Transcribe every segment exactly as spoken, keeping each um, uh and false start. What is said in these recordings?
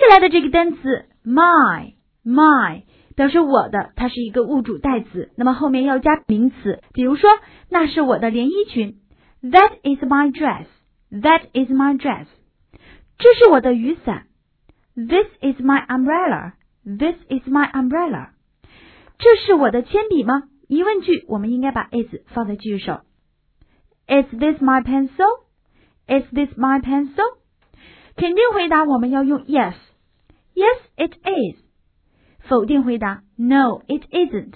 来的这个单词 my my 表示我的，它是一个物主代词，那么后面要加名词，比如说那是我的连衣裙 That is my dress That is my dress 这是我的雨伞 This is my umbrella This is my umbrella 这是我的铅笔吗？疑问句我们应该把 is 放在句首 Is this my pencil? Is this my pencil? 肯定回答我们要用 yes Yes it is 否定回答 No it isn't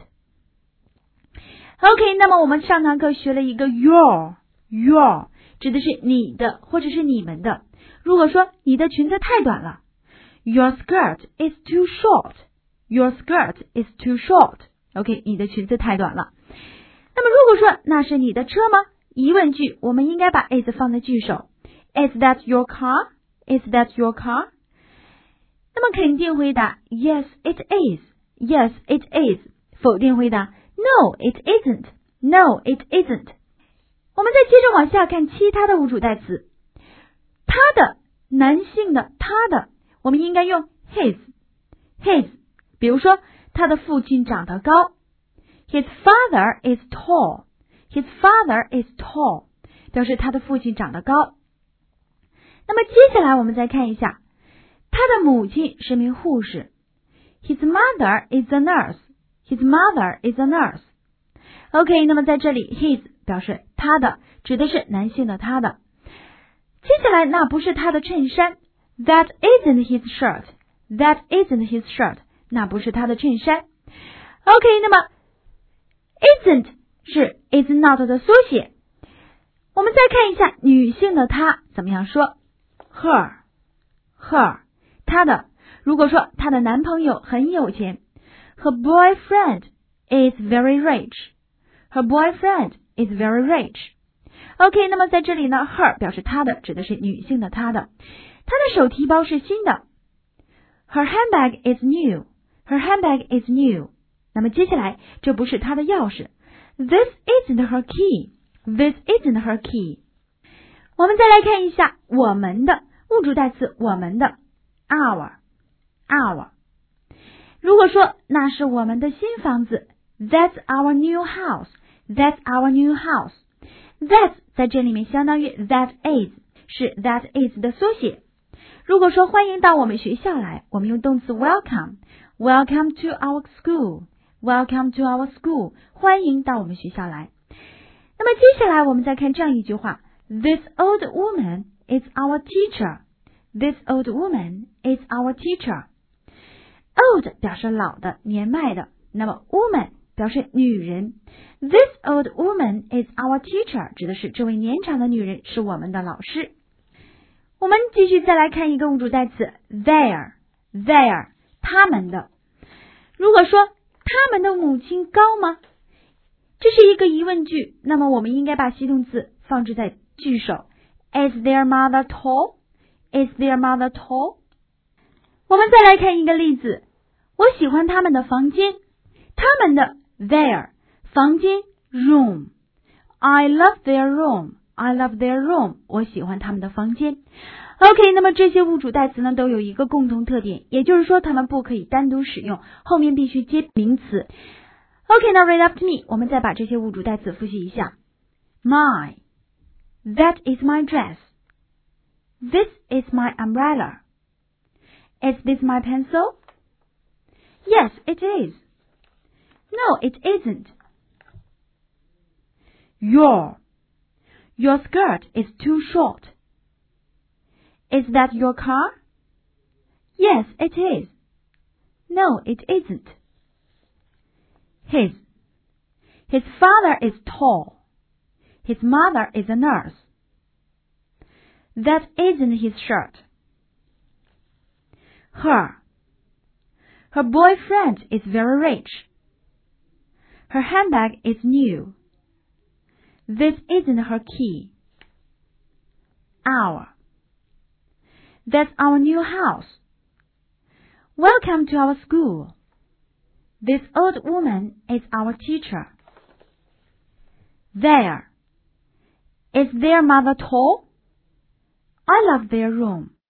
OK 那么我们上堂课学了一个 your your 指的是你的或者是你们的，如果说你的裙子太短了 Your skirt is too short Your skirt is too short OK 你的裙子太短了。那么如果说那是你的车吗？疑问句我们应该把 is 放在句首 Is that your car? Is that your car? 那么肯定回答 Yes it is Yes it is 否定回答 No it isn't No it isn't 我们再接着往下看其他的物主代词，他的男性的他的我们应该用 his his 比如说他的父亲长得高 His father is tall His father is tall 表示他的父亲长得高。那么接下来我们再看一下他的母亲是名护士 His mother is a nurse His mother is a nurse OK 那么在这里 his 表示他的指的是男性的他的。接下来那不是他的衬衫 That isn't his shirt That isn't his shirt 那不是他的衬衫。 OK 那么 isn't 是 is not 的缩写。我们再看一下女性的她怎么样说 Her Her 她的，如果说她的男朋友很有钱 Her boyfriend is very rich Her boyfriend is very rich OK 那么在这里呢 her 表示她的指的是女性的她的。她的手提包是新的 Her handbag is new Her handbag is new 那么接下来这不是她的钥匙 This isn't her key This isn't her key 我们再来看一下我们的物主代词我们的 Our Our 如果说那是我们的新房子 That's our new house That's our new house That 在这里面相当于 that is 是 that is 的缩写。如果说欢迎到我们学校来，我们用动词 welcome Welcome to our school Welcome to our school 欢迎到我们学校来。那么接下来我们再看这样一句话 This old woman is our teacher This old woman is our teacher Old 表示老的年迈的，那么 woman 表示女人 This old woman is our teacher 指的是这位年长的女人是我们的老师。我们继续再来看一个物主代词 their their 他们的。如果说他们的母亲高吗？这是一个疑问句，那么我们应该把系动词放置在句首 Is their mother tall? Is their mother tall? 我们再来看一个例子，我喜欢他们的房间，他们的 their 房间 room I love their room I love their room 我喜欢他们的房间。 OK 那么这些物主代词呢都有一个共同特点，也就是说它们不可以单独使用，后面必须接名词。 OK 那 read after me 我们再把这些物主代词复习一下 My That is my dress This is my umbrella Is this my pencil? Yes it is No it isn't Your Your skirt is too short. Is that your car? Yes, it is. No, it isn't. His His father is tall. His mother is a nurse. That isn't his shirt. Her Her boyfriend is very rich. Her handbag is new. This isn't her key. Our That's our new house. Welcome to our school. This old woman is our teacher. There Is their mother tall? I love their room.